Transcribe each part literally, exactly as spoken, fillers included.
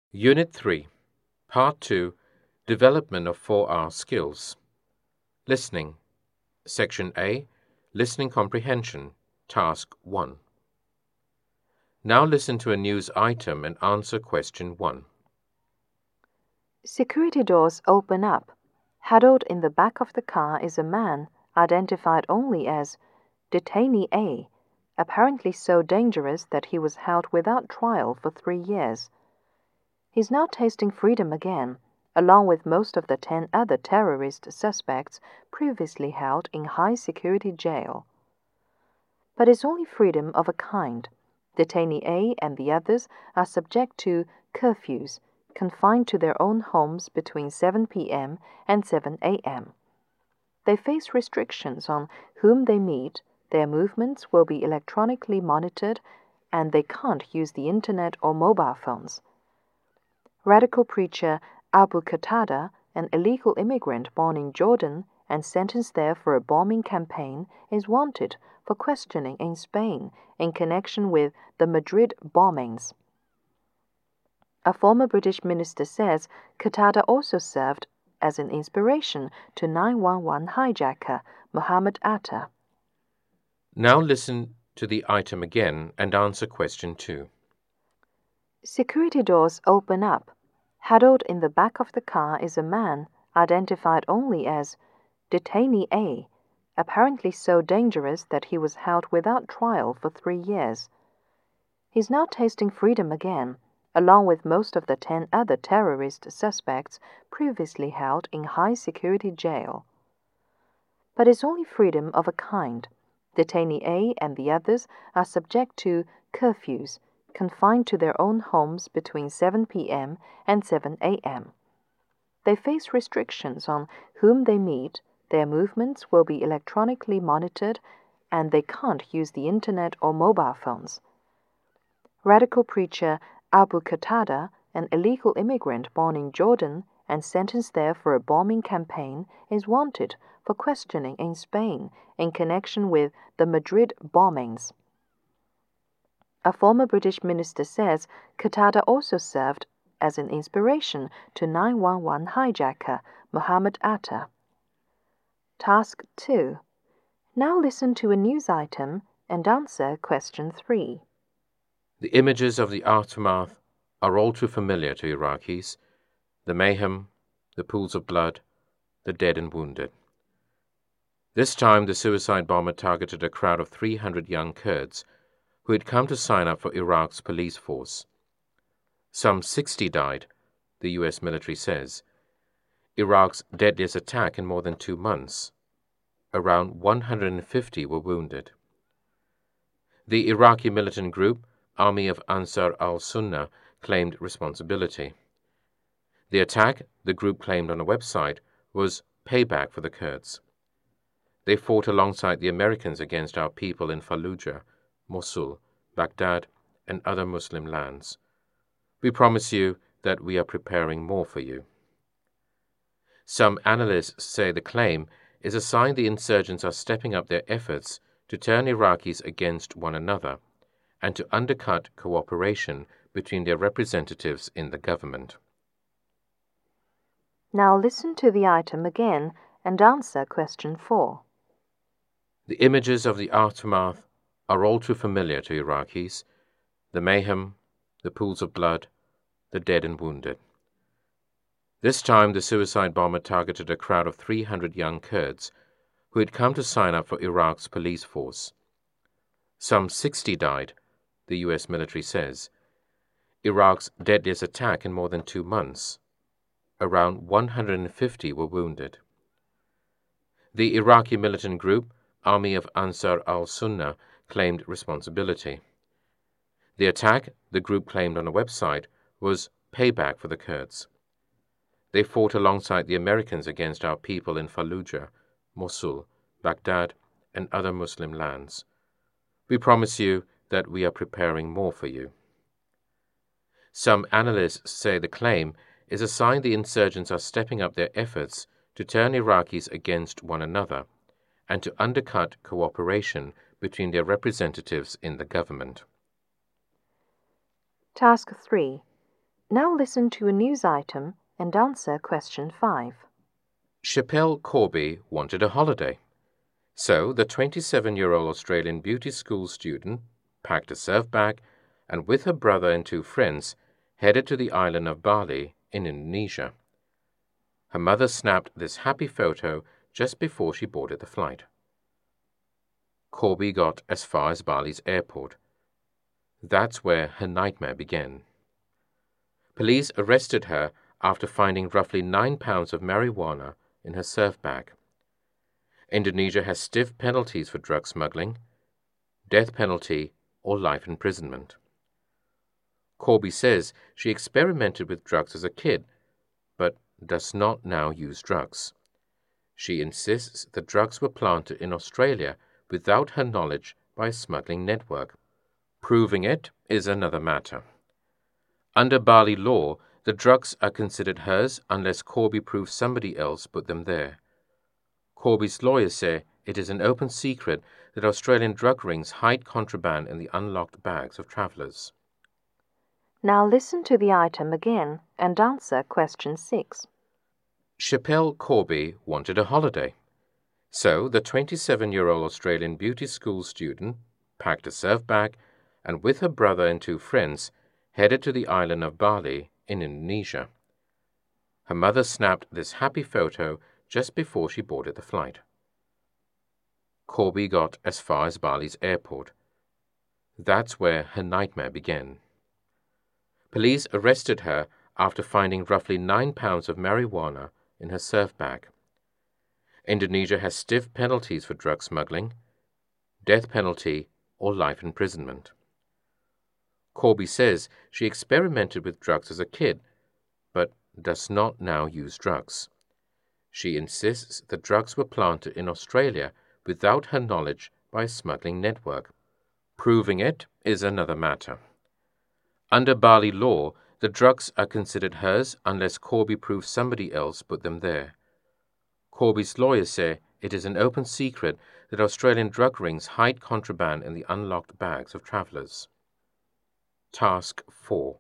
Unit three, Part two, Development of four R Skills. Listening. Section A, Listening Comprehension, Task one. Now listen to a news item and answer question one. Security doors open up. Huddled in the back of the car is a man, identified only as Detainee A, apparently so dangerous that he was held without trial for three years. He's now tasting freedom again, along with most of the ten other terrorist suspects previously held in high-security jail. But it's only freedom of a kind. Detainee A and the others are subject to curfews, confined to their own homes between seven p m and seven a m They face restrictions on whom they meet, their movements will be electronically monitored, and they can't use the internet or mobile phones. Radical preacher Abu Qatada, an illegal immigrant born in Jordan and sentenced there for a bombing campaign, is wanted for questioning in Spain in connection with the Madrid bombings. A former British minister says Qatada also served as an inspiration to nine one one hijacker Mohammed Atta. Now listen to the item again and answer question two. Security doors open up. Huddled in the back of the car is a man, identified only as Detainee A, apparently so dangerous that he was held without trial for three years. He's now tasting freedom again, along with most of the ten other terrorist suspects previously held in high-security jail. But it's only freedom of a kind. Detainee A and the others are subject to curfews, confined to their own homes between seven p m and seven a m They face restrictions on whom they meet, their movements will be electronically monitored, and they can't use the internet or mobile phones. Radical preacher Abu Qatada, an illegal immigrant born in Jordan and sentenced there for a bombing campaign, is wanted for questioning in Spain in connection with the Madrid bombings. A former British minister says Qatada also served as an inspiration to nine one one hijacker Mohammed Atta. Task two. Now listen to a news item and answer question three. The images of the aftermath are all too familiar to Iraqis: the mayhem, the pools of blood, the dead and wounded. This time the suicide bomber targeted a crowd of three hundred young Kurds who had come to sign up for Iraq's police force. Some sixty died, the U S military says. Iraq's deadliest attack in more than two months. Around one hundred fifty were wounded. The Iraqi militant group, Army of Ansar al-Sunnah, claimed responsibility. The attack, the group claimed on a website, was payback for the Kurds. They fought alongside the Americans against our people in Fallujah, Mosul, Baghdad, and other Muslim lands. We promise you that we are preparing more for you. Some analysts say the claim is a sign the insurgents are stepping up their efforts to turn Iraqis against one another and to undercut cooperation between their representatives in the government. Now listen to the item again and answer question four. The images of the aftermath are all too familiar to Iraqis: the mayhem, the pools of blood, the dead and wounded. This time the suicide bomber targeted a crowd of three hundred young Kurds who had come to sign up for Iraq's police force. Some sixty died, the U S military says. Iraq's deadliest attack in more than two months. Around one hundred fifty were wounded. The Iraqi militant group, Army of Ansar al-Sunnah, claimed responsibility. The attack, the group claimed on a website, was payback for the Kurds. They fought alongside the Americans against our people in Fallujah, Mosul, Baghdad, and other Muslim lands. We promise you that we are preparing more for you. Some analysts say the claim is a sign the insurgents are stepping up their efforts to turn Iraqis against one another and to undercut cooperation between their representatives in the government. Task three. Now listen to a news item and answer question five. Schapelle Corby wanted a holiday. So the twenty-seven-year-old Australian beauty school student packed a surf bag and with her brother and two friends headed to the island of Bali in Indonesia. Her mother snapped this happy photo just before she boarded the flight. Corby got as far as Bali's airport. That's where her nightmare began. Police arrested her after finding roughly nine pounds of marijuana in her surf bag. Indonesia has stiff penalties for drug smuggling, death penalty, or life imprisonment. Corby says she experimented with drugs as a kid, but does not now use drugs. She insists the drugs were planted in Australia without her knowledge by a smuggling network. Proving it is another matter. Under Bali law, the drugs are considered hers unless Corby proves somebody else put them there. Corby's lawyers say it is an open secret that Australian drug rings hide contraband in the unlocked bags of travellers. Now listen to the item again and answer question six. Schapelle Corby wanted a holiday. So the twenty-seven-year-old Australian beauty school student packed a surf bag and with her brother and two friends headed to the island of Bali in Indonesia. Her mother snapped this happy photo just before she boarded the flight. Corby got as far as Bali's airport. That's where her nightmare began. Police arrested her after finding roughly nine pounds of marijuana in her surf bag. Indonesia has stiff penalties for drug smuggling, death penalty, or life imprisonment. Corby says she experimented with drugs as a kid, but does not now use drugs. She insists the drugs were planted in Australia without her knowledge by a smuggling network. Proving it is another matter. Under Bali law, the drugs are considered hers unless Corby proves somebody else put them there. Corby's lawyers say it is an open secret that Australian drug rings hide contraband in the unlocked bags of travellers. Task four.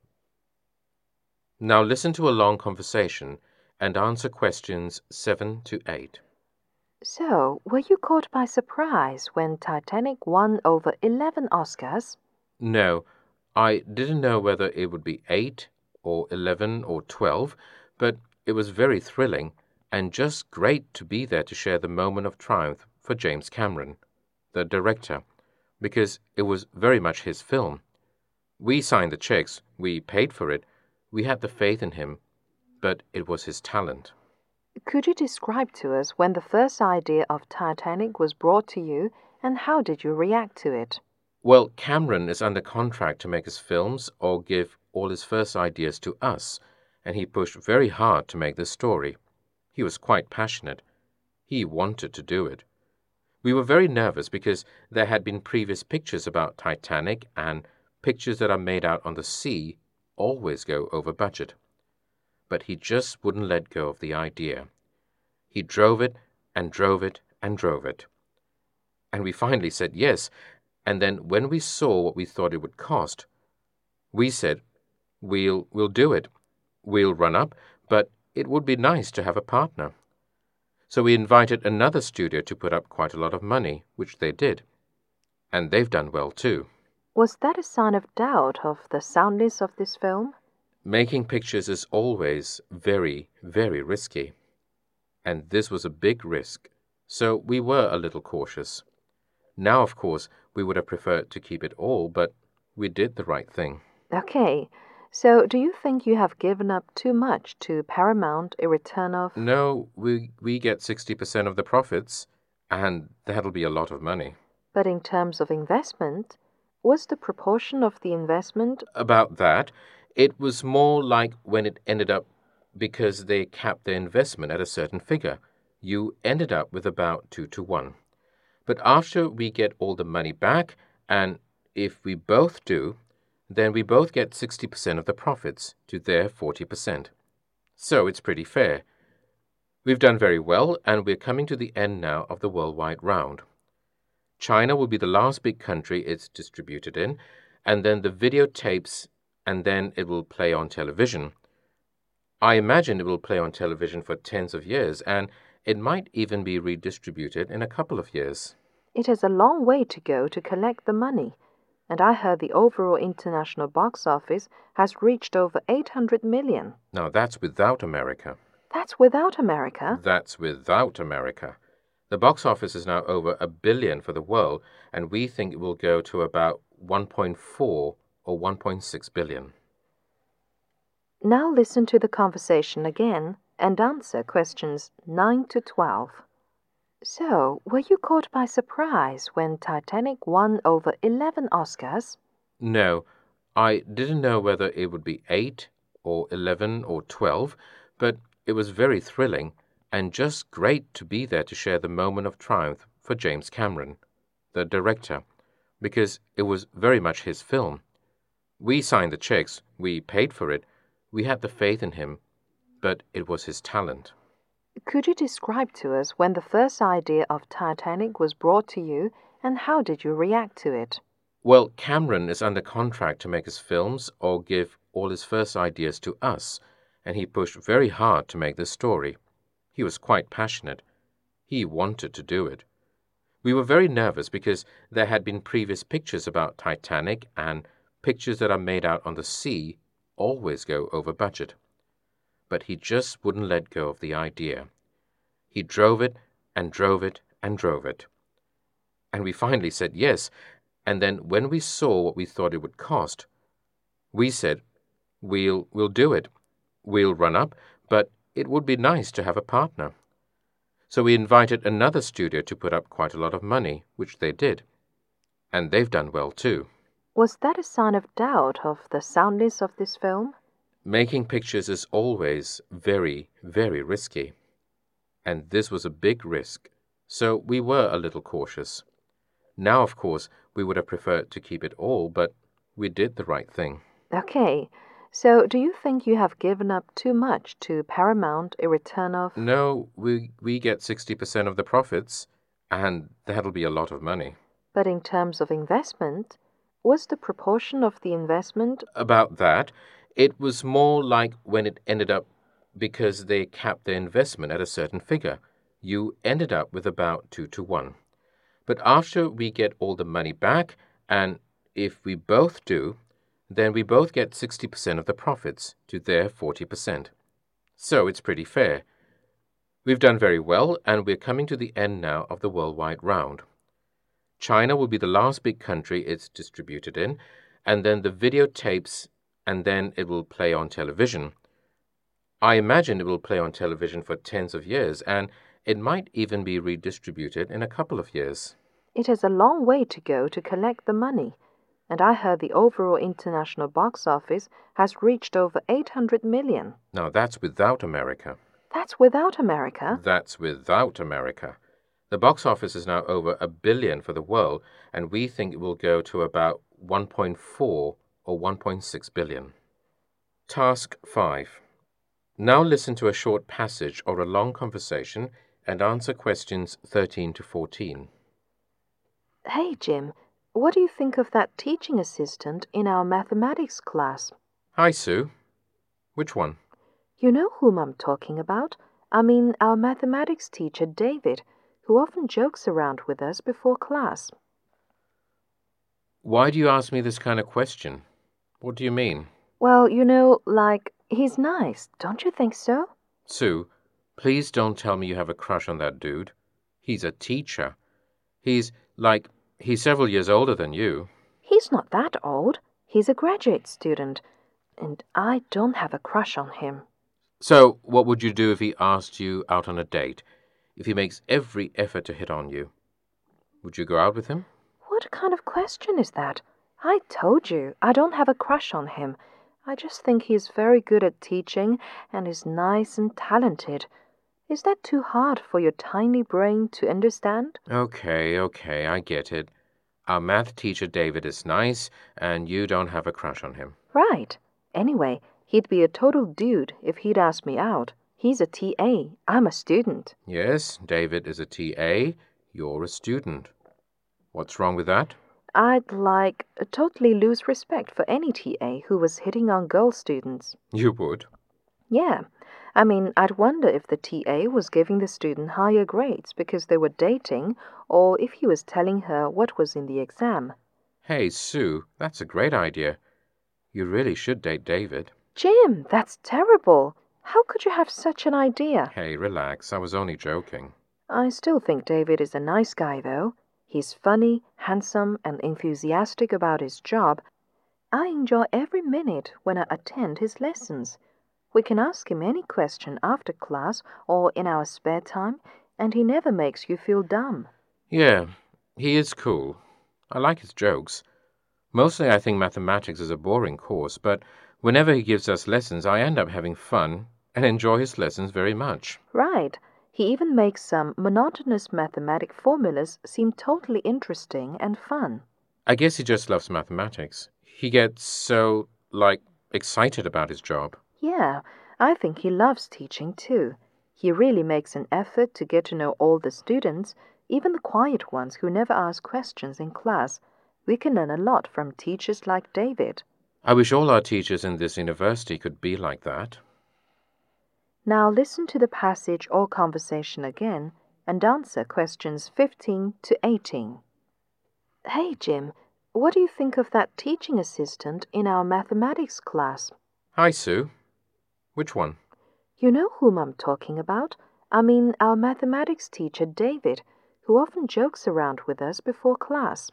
Now listen to a long conversation and answer questions seven to eight. So, were you caught by surprise when Titanic won over eleven Oscars? No, I didn't know whether it would be eight or eleven or twelve, but it was very thrilling and just great to be there to share the moment of triumph for James Cameron, the director, because it was very much his film. We signed the checks, we paid for it, we had the faith in him, but it was his talent. Could you describe to us when the first idea of Titanic was brought to you and how did you react to it? Well, Cameron is under contract to make his films or give all his first ideas to us, and he pushed very hard to make this story. He was quite passionate. He wanted to do it. We were very nervous because there had been previous pictures about Titanic, and pictures that are made out on the sea always go over budget. But he just wouldn't let go of the idea. He drove it and drove it and drove it. And we finally said yes, and then when we saw what we thought it would cost, we said, we'll, we'll do it. We'll run up, but it would be nice to have a partner. So we invited another studio to put up quite a lot of money, which they did. And they've done well too. Was that a sign of doubt of the soundness of this film? Making pictures is always very, very risky. And this was a big risk, so we were a little cautious. Now, of course, we would have preferred to keep it all, but we did the right thing. Okay, so do you think you have given up too much to Paramount in return of... No, we, we get sixty percent of the profits, and that'll be a lot of money. But in terms of investment, what's the proportion of the investment? About that, it was more like when it ended up because they capped their investment at a certain figure. You ended up with about two to one. But after we get all the money back, and if we both do, then we both get sixty percent of the profits to their forty percent. So it's pretty fair. We've done very well, and we're coming to the end now of the worldwide round. China will be the last big country it's distributed in, and then the videotapes and then it will play on television. I imagine it will play on television for tens of years, and it might even be redistributed in a couple of years. It has a long way to go to collect the money, and I heard the overall international box office has reached over eight hundred million. Now that's without America. That's without America? That's without America. The box office is now over a billion for the world, and we think it will go to about one point four or one point six billion. Now listen to the conversation again and answer questions nine to twelve. So, were you caught by surprise when Titanic won over eleven Oscars? No, I didn't know whether it would be eight or eleven or twelve, but it was very thrilling and just great to be there to share the moment of triumph for James Cameron, the director, because it was very much his film. We signed the checks, we paid for it, we had the faith in him, but it was his talent. Could you describe to us when the first idea of Titanic was brought to you and how did you react to it? Well, Cameron is under contract to make his films or give all his first ideas to us, and he pushed very hard to make this story. He was quite passionate. He wanted to do it. We were very nervous because there had been previous pictures about Titanic, and pictures that are made out on the sea always go over budget. But he just wouldn't let go of the idea. He drove it and drove it and drove it. And we finally said yes, and then when we saw what we thought it would cost, we said, we'll, we'll do it. We'll run up, but it would be nice to have a partner. So we invited another studio to put up quite a lot of money, which they did. And they've done well too. Was that a sign of doubt of the soundness of this film? Making pictures is always very, very risky. And this was a big risk, so we were a little cautious. Now, of course, we would have preferred to keep it all, but we did the right thing. Okay, so do you think you have given up too much to Paramount a return of... No, we, we get sixty percent of the profits, and that'll be a lot of money. But in terms of investment, was the proportion of the investment... About that, it was more like when it ended up because they capped their investment at a certain figure. You ended up with about two to one. But after we get all the money back, and if we both do, then we both get sixty percent of the profits to their forty percent. So it's pretty fair. We've done very well, and we're coming to the end now of the worldwide round. China will be the last big country it's distributed in, and then the videotapes, and then it will play on television. I imagine it will play on television for tens of years, and it might even be redistributed in a couple of years. It has a long way to go to collect the money, and I heard the overall international box office has reached over eight hundred million. Now that's without America. That's without America? That's without America. The box office is now over a billion for the world, and we think it will go to about one point four or one point six billion. Task five. Now listen to a short passage or a long conversation and answer questions thirteen to fourteen. Hey, Jim, what do you think of that teaching assistant in our mathematics class? Hi, Sue. Which one? You know whom I'm talking about? I mean our mathematics teacher, David, who often jokes around with us before class. Why do you ask me this kind of question? What do you mean? Well, you know, like, he's nice, don't you think so? Sue, please don't tell me you have a crush on that dude. He's a teacher. He's, like, he's several years older than you. He's not that old. He's a graduate student, and I don't have a crush on him. So, what would you do if he asked you out on a date? If he makes every effort to hit on you? Would you go out with him? What kind of question is that? I told you, I don't have a crush on him. I just think he's very good at teaching and is nice and talented. Is that too hard for your tiny brain to understand? Okay, okay, I get it. Our math teacher David is nice, and you don't have a crush on him. Right. Anyway, he'd be a total dude if he'd asked me out. He's a T A. I'm a student. Yes, David is a T A. You're a student. What's wrong with that? I'd like totally lose respect for any T A who was hitting on girl students. You would? Yeah. I mean, I'd wonder if the T A was giving the student higher grades because they were dating, or if he was telling her what was in the exam. Hey, Sue, that's a great idea. You really should date David. Jim, that's terrible. How could you have such an idea? Hey, relax. I was only joking. I still think David is a nice guy, though. He's funny, handsome, and enthusiastic about his job. I enjoy every minute when I attend his lessons. We can ask him any question after class or in our spare time, and he never makes you feel dumb. Yeah, he is cool. I like his jokes. Mostly I think mathematics is a boring course, but whenever he gives us lessons, I end up having fun and enjoy his lessons very much. Right. He even makes some monotonous mathematic formulas seem totally interesting and fun. I guess he just loves mathematics. He gets so, like, excited about his job. Yeah, I think he loves teaching too. He really makes an effort to get to know all the students, even the quiet ones who never ask questions in class. We can learn a lot from teachers like David. I wish all our teachers in this university could be like that. Now listen to the passage or conversation again and answer questions fifteen to eighteen. Hey, Jim, what do you think of that teaching assistant in our mathematics class? Hi, Sue. Which one? You know whom I'm talking about? I mean, our mathematics teacher, David, who often jokes around with us before class.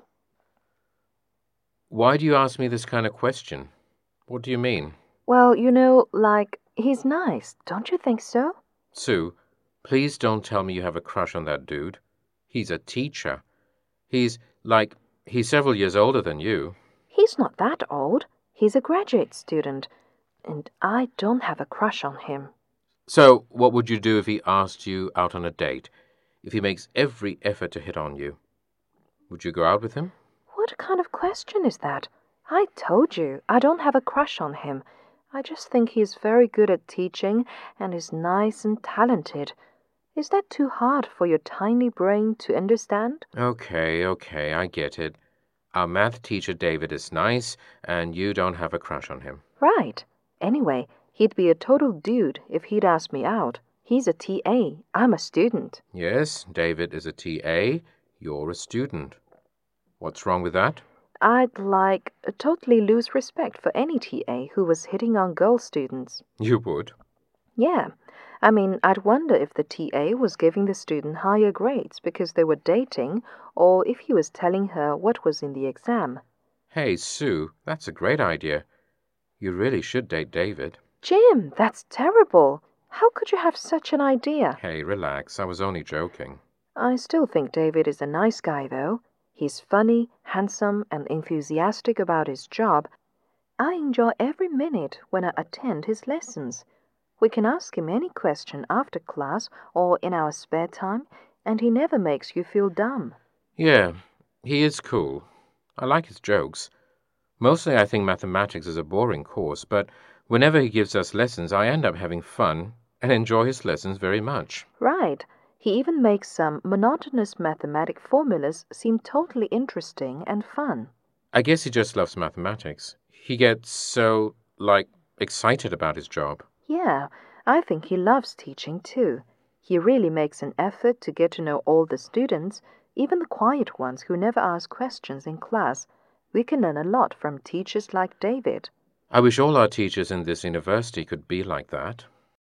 Why do you ask me this kind of question? What do you mean? Well, you know, like, he's nice, don't you think so? Sue, please don't tell me you have a crush on that dude. He's a teacher. He's, like, he's several years older than you. He's not that old. He's a graduate student, and I don't have a crush on him. So, what would you do if he asked you out on a date? If he makes every effort to hit on you? Would you go out with him? What kind of question is that? I told you, I don't have a crush on him. I just think he's very good at teaching and is nice and talented. Is that too hard for your tiny brain to understand? Okay, okay, I get it. Our math teacher David is nice, and you don't have a crush on him. Right. Anyway, he'd be a total dude if he'd asked me out. He's a T A. I'm a student. Yes, David is a T A. You're a student. What's wrong with that? I'd like totally lose respect for any T A who was hitting on girl students. You would? Yeah. I mean, I'd wonder if the T A was giving the student higher grades because they were dating, or if he was telling her what was in the exam. Hey, Sue, that's a great idea. You really should date David. Jim, that's terrible. How could you have such an idea? Hey, relax. I was only joking. I still think David is a nice guy, though. He's funny, handsome, and enthusiastic about his job. I enjoy every minute when I attend his lessons. We can ask him any question after class or in our spare time, and he never makes you feel dumb. Yeah, he is cool. I like his jokes. Mostly I think mathematics is a boring course, but whenever he gives us lessons, I end up having fun and enjoy his lessons very much. Right. He even makes some monotonous mathematic formulas seem totally interesting and fun. I guess he just loves mathematics. He gets so, like, excited about his job. Yeah, I think he loves teaching too. He really makes an effort to get to know all the students, even the quiet ones who never ask questions in class. We can learn a lot from teachers like David. I wish all our teachers in this university could be like that.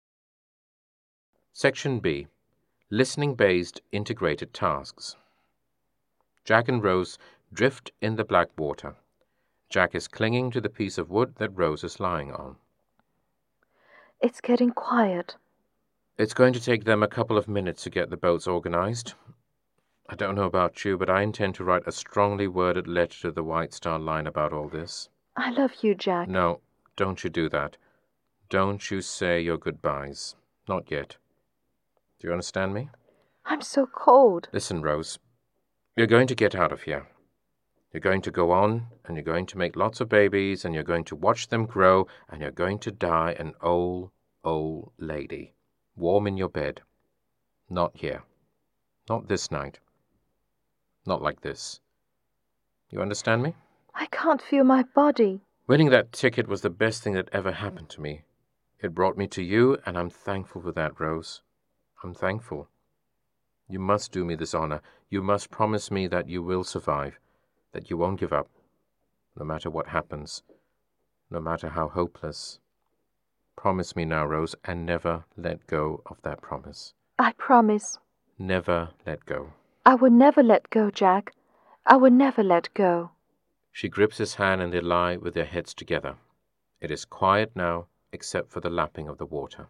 Section B. Listening-based integrated tasks. Jack and Rose drift in the black water. Jack is clinging to the piece of wood that Rose is lying on. It's getting quiet. It's going to take them a couple of minutes to get the boats organized. I don't know about you, but I intend to write a strongly worded letter to the White Star Line about all this. I love you, Jack. No, don't you do that. Don't you say your goodbyes. Not yet. Do you understand me? I'm so cold. Listen, Rose. You're going to get out of here. You're going to go on, and you're going to make lots of babies, and you're going to watch them grow, and you're going to die an old, old lady, warm in your bed. Not here. Not this night. Not like this. You understand me? I can't feel my body. Winning that ticket was the best thing that ever happened to me. It brought me to you, and I'm thankful for that, Rose. I'm thankful. You must do me this honor. You must promise me that you will survive, that you won't give up, no matter what happens, no matter how hopeless. Promise me now, Rose, and never let go of that promise. I promise. Never let go. I will never let go, Jack. I will never let go. She grips his hand and they lie with their heads together. It is quiet now, except for the lapping of the water.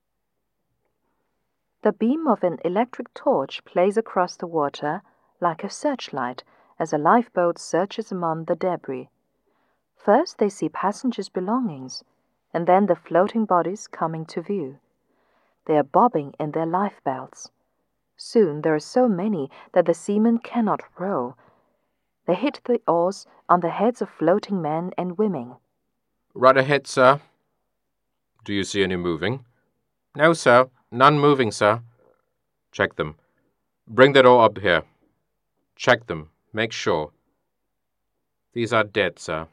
The beam of an electric torch plays across the water like a searchlight as a lifeboat searches among the debris. First they see passengers' belongings, and then the floating bodies coming to view. They are bobbing in their lifebelts. Soon there are so many that the seamen cannot row. They hit the oars on the heads of floating men and women. Right ahead, sir. Do you see any moving? No, sir. None moving, sir. Check them. Bring that oar up here. Check them. Make sure. These are dead, sir.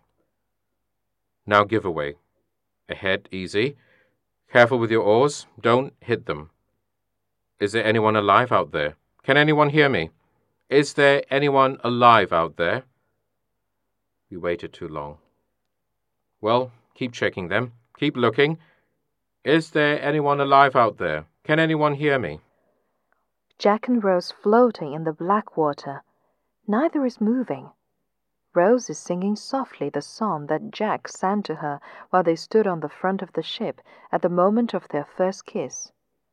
Now give away. Ahead, easy. Careful with your oars. Don't hit them. Is there anyone alive out there? Can anyone hear me? Is there anyone alive out there? We waited too long. Well, keep checking them. Keep looking. Is there anyone alive out there? Can anyone hear me? Jack and Rose floating in the black water. Neither is moving. Rose is singing softly the song that Jack sang to her while they stood on the front of the ship at the moment of their first kiss.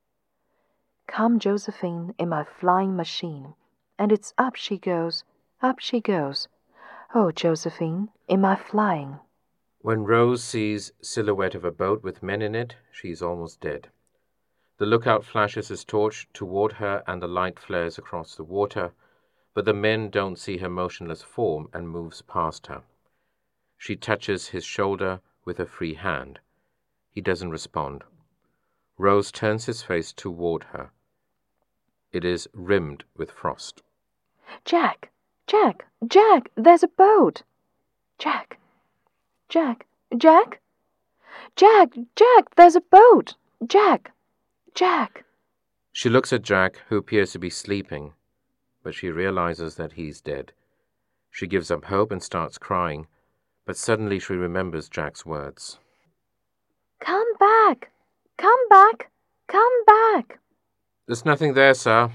Come, Josephine, in my flying machine, and it's up she goes, up she goes. Oh, Josephine, in my flying. When Rose sees silhouette of a boat with men in it, she is almost dead. The lookout flashes his torch toward her and the light flares across the water, but the men don't see her motionless form and moves past her. She touches his shoulder with her free hand. He doesn't respond. Rose turns his face toward her. It is rimmed with frost. Jack! Jack! Jack! There's a boat! Jack! Jack! Jack! Jack! Jack! There's a boat! Jack! Jack! She looks at Jack, who appears to be sleeping, but she realizes that he's dead. She gives up hope and starts crying, but suddenly she remembers Jack's words. Come back! Come back! Come back! There's nothing there, sir.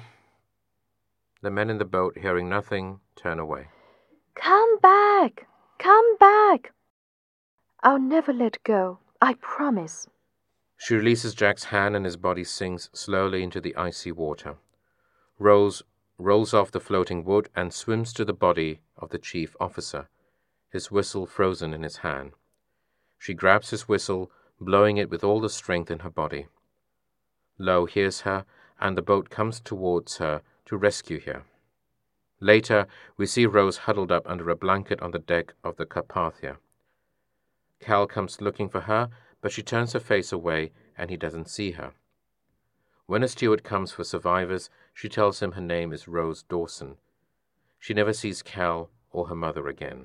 The men in the boat, hearing nothing, turn away. Come back! Come back! I'll never let go, I promise. She releases Jack's hand and his body sinks slowly into the icy water. Rose rolls off the floating wood and swims to the body of the chief officer, his whistle frozen in his hand. She grabs his whistle, blowing it with all the strength in her body. Lowe hears her, and the boat comes towards her to rescue her. Later, we see Rose huddled up under a blanket on the deck of the Carpathia. Cal comes looking for her, but she turns her face away, and he doesn't see her. When a steward comes for survivors, she tells him her name is Rose Dawson. She never sees Cal or her mother again.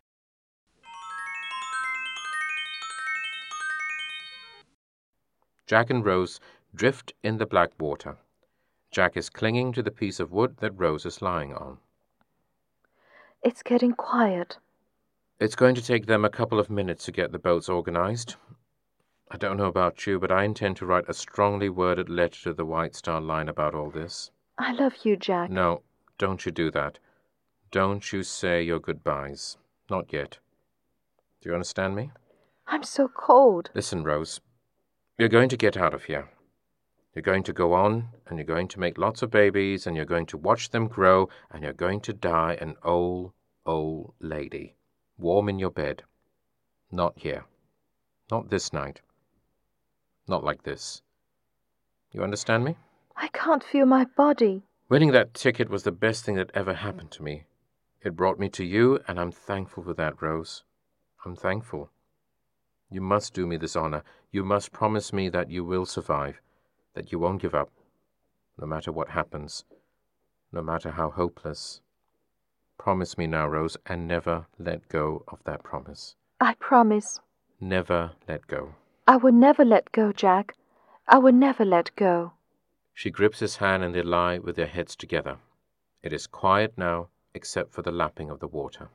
Jack and Rose drift in the black water. Jack is clinging to the piece of wood that Rose is lying on. It's getting quiet. It's going to take them a couple of minutes to get the boats organized. I don't know about you, but I intend to write a strongly worded letter to the White Star Line about all this. I love you, Jack. No, don't you do that. Don't you say your goodbyes. Not yet. Do you understand me? I'm so cold. Listen, Rose. You're going to get out of here. You're going to go on, and you're going to make lots of babies, and you're going to watch them grow, and you're going to die an old, old lady, warm in your bed. Not here. Not this night. Not like this. You understand me? I can't feel my body. Winning that ticket was the best thing that ever happened to me. It brought me to you, and I'm thankful for that, Rose. I'm thankful. You must do me this honor. You must promise me that you will survive, that you won't give up, no matter what happens, no matter how hopeless. Promise me now, Rose, and never let go of that promise. I promise. Never let go. I will never let go, Jack. I will never let go. She grips his hand and they lie with their heads together. It is quiet now, except for the lapping of the water.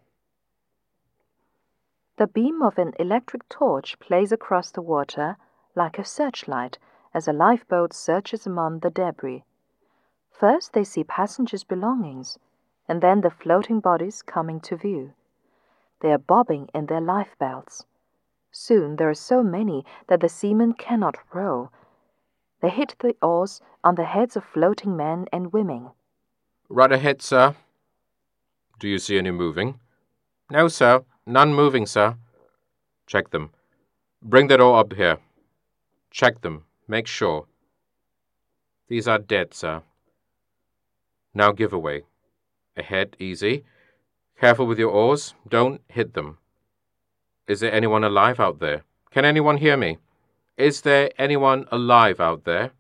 The beam of an electric torch plays across the water like a searchlight as a lifeboat searches among the debris. First they see passengers' belongings, and then the floating bodies coming to view. They are bobbing in their life belts. Soon there are so many that the seamen cannot row. They hit the oars on the heads of floating men and women. Right ahead, sir. Do you see any moving? No, sir. None moving, sir. Check them. Bring that oar up here. Check them. Make sure. These are dead, sir. Now give away. Ahead, easy. Careful with your oars. Don't hit them. Is there anyone alive out there? Can anyone hear me? Is there anyone alive out there?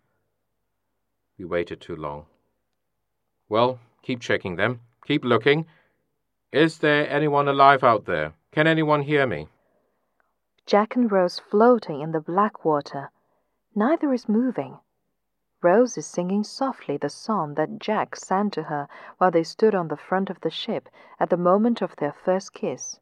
We waited too long. Well, keep checking them. Keep looking. Is there anyone alive out there? Can anyone hear me? Jack and Rose floating in the black water. Neither is moving. Rose is singing softly the song that Jack sang to her while they stood on the front of the ship at the moment of their first kiss.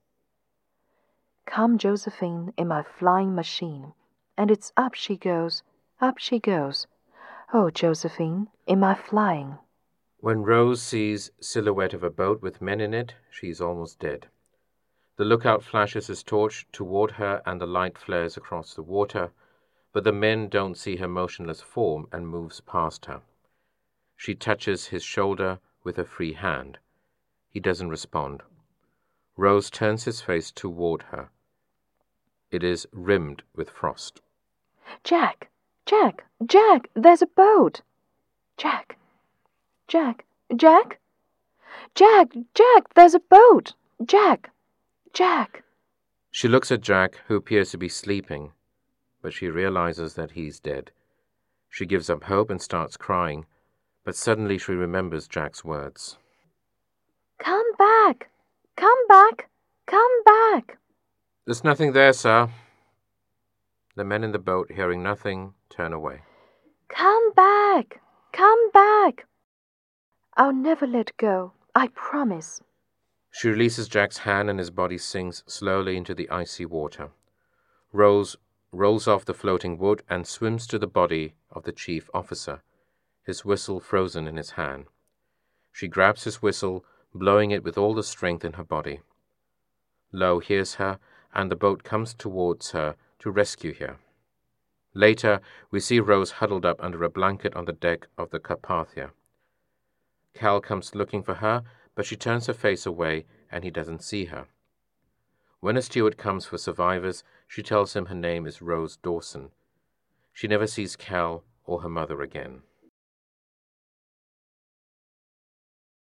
Come, Josephine, in my flying machine, and it's up she goes, up she goes. Oh, Josephine, in my flying. When Rose sees silhouette of a boat with men in it, she is almost dead. The lookout flashes his torch toward her and the light flares across the water, but the men don't see her motionless form and moves past her. She touches his shoulder with her free hand. He doesn't respond. Rose turns his face toward her. It is rimmed with frost. Jack! Jack! Jack! There's a boat! Jack! Jack! Jack! Jack! Jack! There's a boat! Jack! Jack! She looks at Jack, who appears to be sleeping, but she realizes that he's dead. She gives up hope and starts crying, but suddenly she remembers Jack's words. Come back! Come back! Come back! There's nothing there, sir. The men in the boat, hearing nothing, turn away. Come back! Come back! I'll never let go. I promise. She releases Jack's hand and his body sinks slowly into the icy water. Rose rolls off the floating wood and swims to the body of the chief officer, his whistle frozen in his hand. She grabs his whistle, blowing it with all the strength in her body. Lowe hears her, and the boat comes towards her to rescue her. Later, we see Rose huddled up under a blanket on the deck of the Carpathia. Cal comes looking for her, but she turns her face away, and he doesn't see her. When a steward comes for survivors, she tells him her name is Rose Dawson. She never sees Cal or her mother again.